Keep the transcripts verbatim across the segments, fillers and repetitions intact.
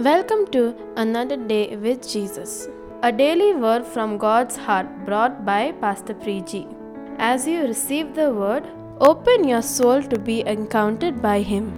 Welcome to another day with Jesus, a daily word from God's heart brought by Pastor Preji. As you receive the word, open your soul to be encountered by Him.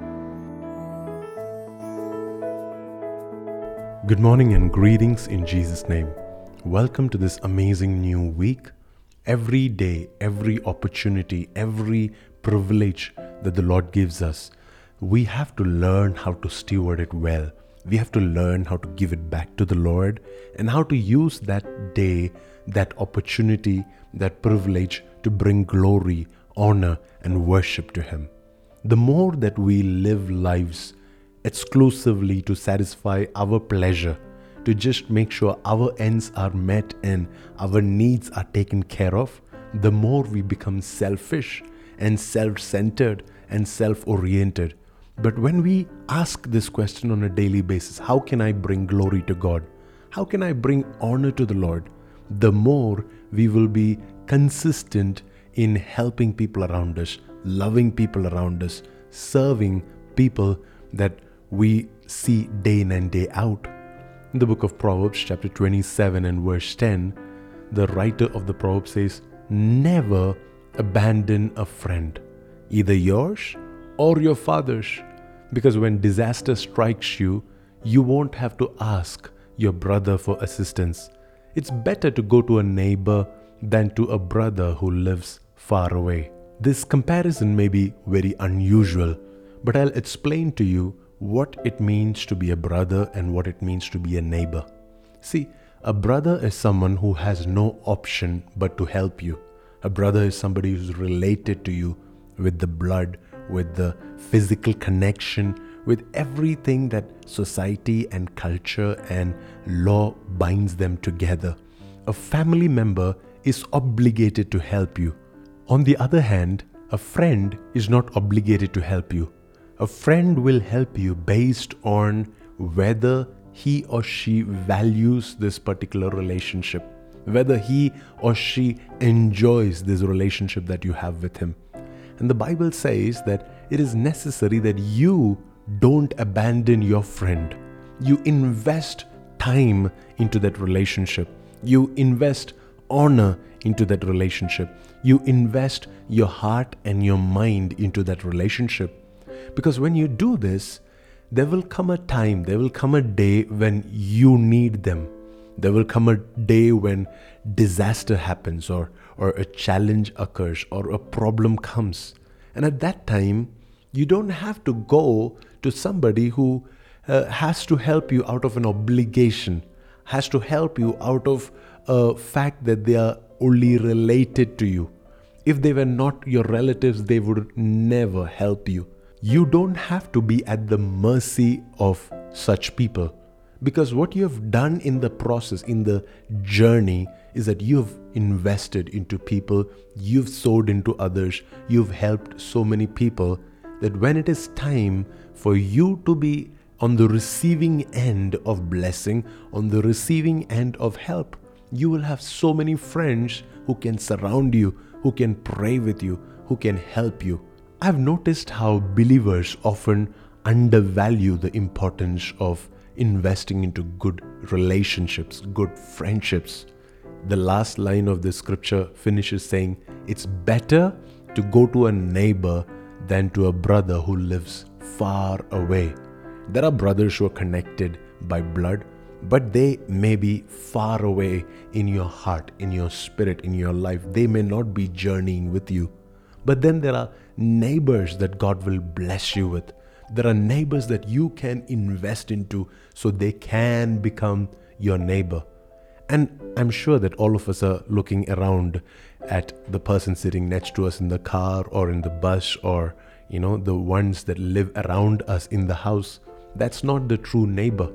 Good morning and greetings in Jesus' name. Welcome to this amazing new week. Every day, every opportunity, every privilege that the Lord gives us, we have to learn how to steward it well. We have to learn how to give it back to the Lord and how to use that day, that opportunity, that privilege to bring glory, honor, and worship to Him. The more that we live lives exclusively to satisfy our pleasure, to just make sure our ends are met and our needs are taken care of, the more we become selfish and self-centered and self-oriented. But when we ask this question on a daily basis, how can I bring glory to God? How can I bring honor to the Lord? The more we will be consistent in helping people around us, loving people around us, serving people that we see day in and day out. In the book of Proverbs, chapter twenty-seven and verse ten, the writer of the proverb says, "Never abandon a friend, either yours or your father's, because when disaster strikes you, you won't have to ask your brother for assistance. It's better to go to a neighbor than to a brother who lives far away." This comparison may be very unusual, but I'll explain to you what it means to be a brother and what it means to be a neighbor. See, a brother is someone who has no option but to help you. A brother is somebody who's related to you with the blood, with the physical connection, with everything that society and culture and law binds them together. A family member is obligated to help you. On the other hand, a friend is not obligated to help you. A friend will help you based on whether he or she values this particular relationship, whether he or she enjoys this relationship that you have with him. And the Bible says that it is necessary that you don't abandon your friend. You invest time into that relationship. You invest honor into that relationship. You invest your heart and your mind into that relationship. Because when you do this, there will come a time, there will come a day when you need them. There will come a day when disaster happens or, or a challenge occurs or a problem comes. And at that time, you don't have to go to somebody who uh, has to help you out of an obligation, has to help you out of a fact that they are only related to you. If they were not your relatives, they would never help you. You don't have to be at the mercy of such people, because what you have done in the process, in the journey, is that you've invested into people, you've sowed into others, you've helped so many people, that when it is time for you to be on the receiving end of blessing, on the receiving end of help, you will have so many friends who can surround you, who can pray with you, who can help you. I've noticed how believers often undervalue the importance of investing into good relationships, good friendships. The last line of this scripture finishes saying, it's better to go to a neighbor than to a brother who lives far away. There are brothers who are connected by blood, but they may be far away in your heart, in your spirit, in your life. They may not be journeying with you. But then there are neighbors that God will bless you with. There are neighbors that you can invest into so they can become your neighbor. And I'm sure that all of us are looking around at the person sitting next to us in the car or in the bus, or, you know, the ones that live around us in the house. That's not the true neighbor.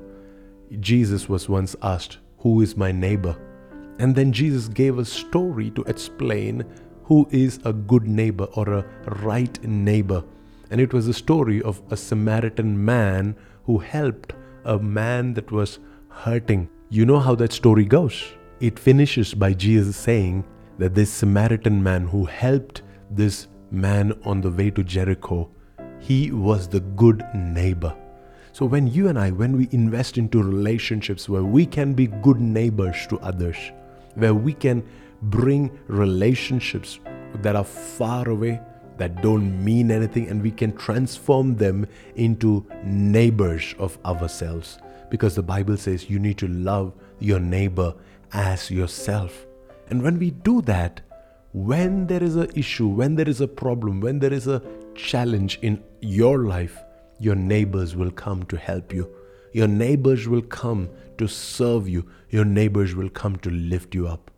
Jesus was once asked, "Who is my neighbor?" And then Jesus gave a story to explain who is a good neighbor or a right neighbor. And it was a story of a Samaritan man who helped a man that was hurting. You know how that story goes. It finishes by Jesus saying that this Samaritan man who helped this man on the way to Jericho, he was the good neighbor. So when you and I, when we invest into relationships where we can be good neighbors to others, where we can bring relationships that are far away, that don't mean anything, and we can transform them into neighbors of ourselves. Because the Bible says you need to love your neighbor as yourself. And when we do that, when there is an issue, when there is a problem, when there is a challenge in your life, your neighbors will come to help you. Your neighbors will come to serve you. Your neighbors will come to lift you up.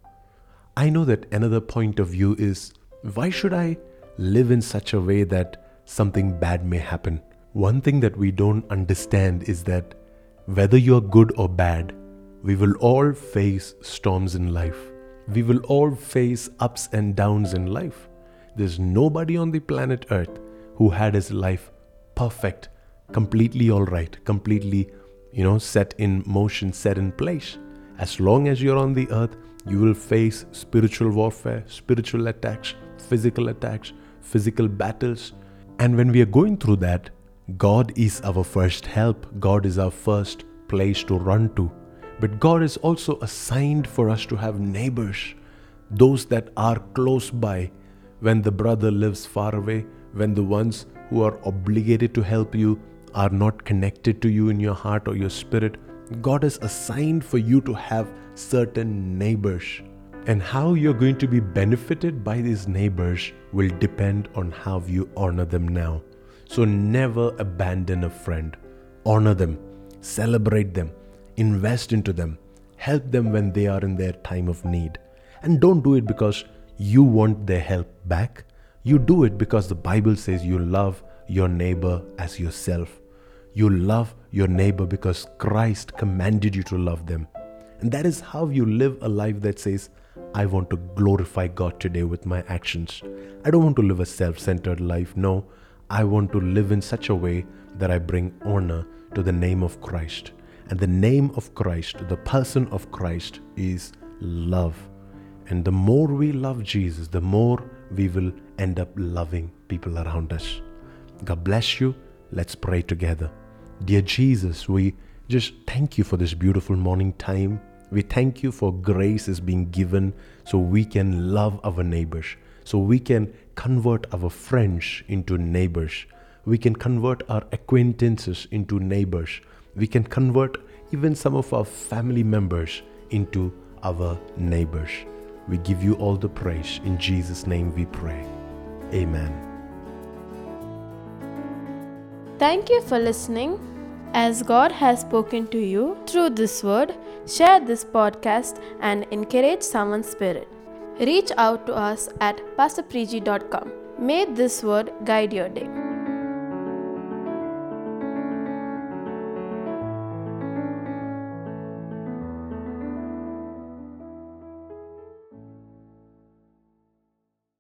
I know that another point of view is, why should I live in such a way that something bad may happen? One thing that we don't understand is that whether you're good or bad, we will all face storms in life. We will all face ups and downs in life. There's nobody on the planet Earth who had his life perfect, completely all right, completely, you know, set in motion, set in place. As long as you're on the earth, you will face spiritual warfare, spiritual attacks, physical attacks, physical battles. And when we are going through that, God is our first help. God is our first place to run to. But God is also assigned for us to have neighbors, those that are close by. When the brother lives far away, when the ones who are obligated to help you are not connected to you in your heart or your spirit, God has assigned for you to have certain neighbors. And how you're going to be benefited by these neighbors will depend on how you honor them now. So never abandon a friend. Honor them, celebrate them, invest into them, help them when they are in their time of need. And don't do it because you want their help back. You do it because the Bible says you love your neighbor as yourself. You love your neighbor because Christ commanded you to love them. And that is how you live a life that says, I want to glorify God today with my actions. I don't want to live a self-centered life. No, I want to live in such a way that I bring honor to the name of Christ. And the name of Christ, the person of Christ, is love. And the more we love Jesus, the more we will end up loving people around us. God bless you. Let's pray together. Dear Jesus, we just thank you for this beautiful morning time. We thank you for grace is being given so we can love our neighbors, so we can convert our friends into neighbors. We can convert our acquaintances into neighbors. We can convert even some of our family members into our neighbors. We give you all the praise. In Jesus' name we pray. Amen. Thank you for listening. As God has spoken to you through this word, share this podcast and encourage someone's spirit. Reach out to us at pastor preji dot com. May this word guide your day.